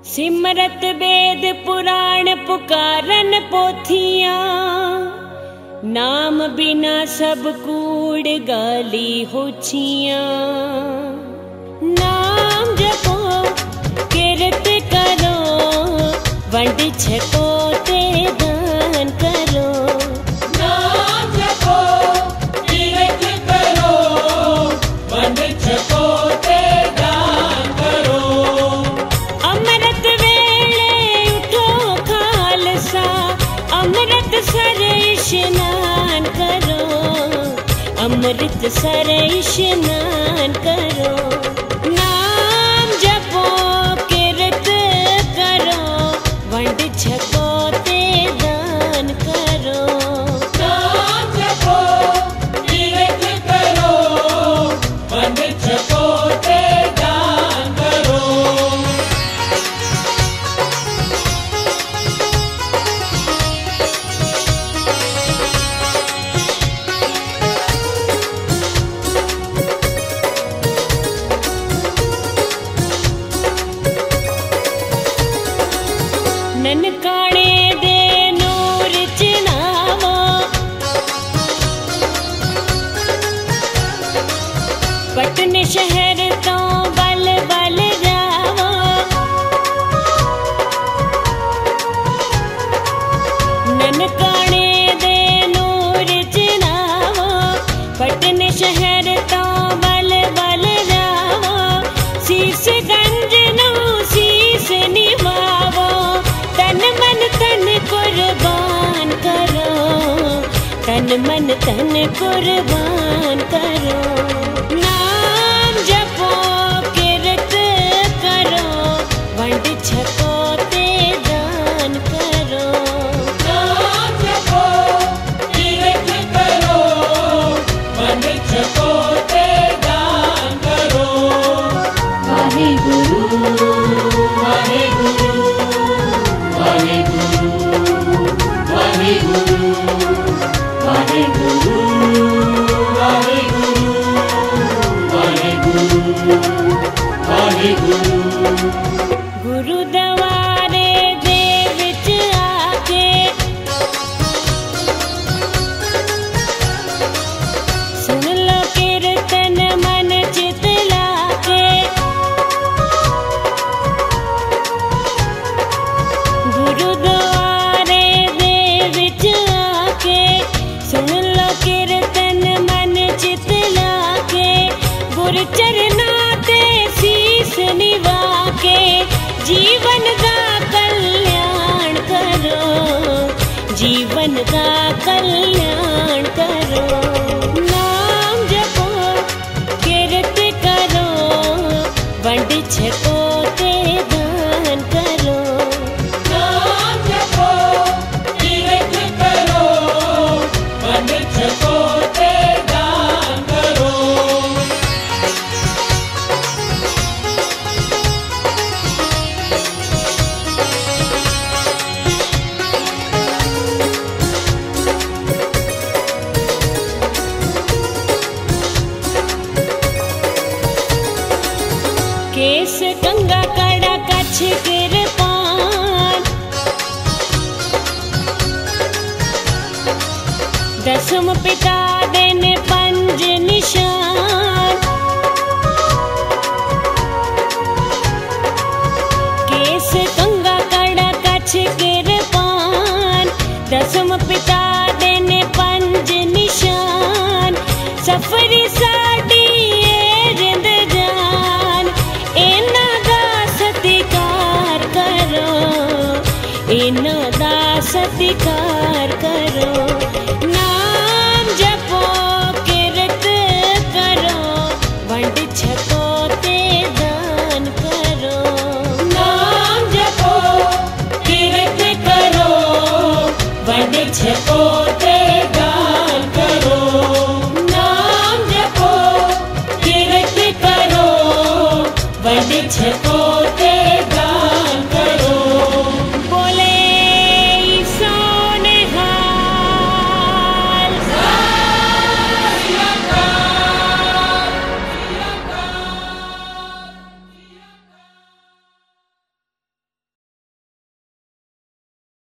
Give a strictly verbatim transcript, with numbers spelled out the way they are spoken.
सिमरत वेद पुराण पुकारन पोथियां, नाम बिना सब कूड़ गाली होछियां। नाम जपो किरत करो, वंड छको ते दान करो। नाम जपो किरत करो, वंड छको ते दान करो। अमृत वेले उठो खालसा, अमृत सर स्नान करो। अमृत सर स्नान करो। नाम जपो किरत करो, वंड छको ते दान करो। नाम जपो किरत करो, वंड छको ते दान करो। ननकाने दे नूर चढ़ावो, पटन शहर तो बल बल जावो। ननकाने दे नूर चढ़ावो, पटन शहर तो बल बल जावो। शीश गंज नो शीश निभावो, तन मन तन कुर्बान करो। तन मन तन कुर्बान करो। नाम जपो किरत करो, वंड छको ते दान करो। नाम जपो किरत करो, वंड छको ते दान करो। वाहेगुरु वाहेगुरु वाहेगुरु वाहेगुरु वाहेगुरु वाहेगुरु वाहेगुरु। गुरुद्वारे दे विच आके, सुन लो कीर्तन मन चित लाके। गुरुद्वारे दे विच आके, सुन लो कीर्तन मन चित लाके। गुर चरना ते शीस निवा के, जीवन का कल्याण करो। जीवन का कल्याण करो। नाम जपो किरत करो, वंड छको ते दान करो। नाम जपो किरत करो, वंड छको ते दान करो। केस कंगा कड़ा कछ किरपान, दसम पिता दिन पंज निशान। केस कंगा कड़ा कछ किरपान, दसम पिता दिन पंज निशान। सफरी साडी रिंद जान, इना दा सत्कार करो। इना दा सत्कार करो। नाम जपो किरत करो, वंड छको ते दान करो। नाम जपो किरत करो, वंड छको ते दान करो। नाम जपो किरत करो, वंड छको ते